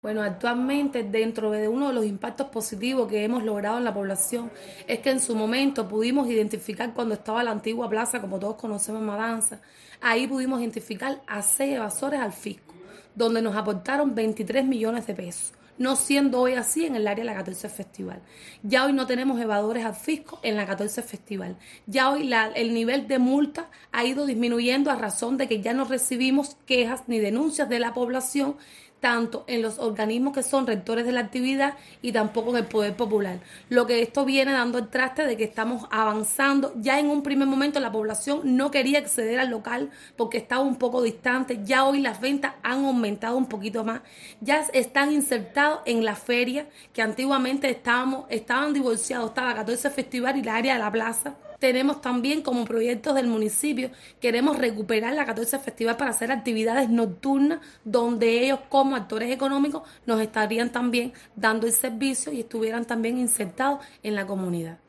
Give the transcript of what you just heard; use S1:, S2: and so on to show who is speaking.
S1: Bueno, actualmente dentro de uno de los impactos positivos que hemos logrado en la población es que en su momento pudimos identificar cuando estaba la antigua plaza, como todos conocemos Matanza, ahí pudimos identificar a 6 evasores al fisco, donde nos aportaron 23 millones de pesos, no siendo hoy así en el área de la 14 Festival. Ya hoy no tenemos evadores al fisco en la 14 Festival. Ya hoy el nivel de multa ha ido disminuyendo a razón de que ya no recibimos quejas ni denuncias de la población tanto en los organismos que son rectores de la actividad y tampoco en el poder popular. Lo que esto viene dando el traste de que estamos avanzando. Ya en un primer momento la población no quería acceder al local porque estaba un poco distante. Ya hoy las ventas han aumentado un poquito más. Ya están insertados en la feria que antiguamente estaban divorciados. Estaba 14 Festival y la área de la plaza. Tenemos también como proyectos del municipio, queremos recuperar la 14 Festival para hacer actividades nocturnas donde ellos como actores económicos nos estarían también dando el servicio y estuvieran también insertados en la comunidad.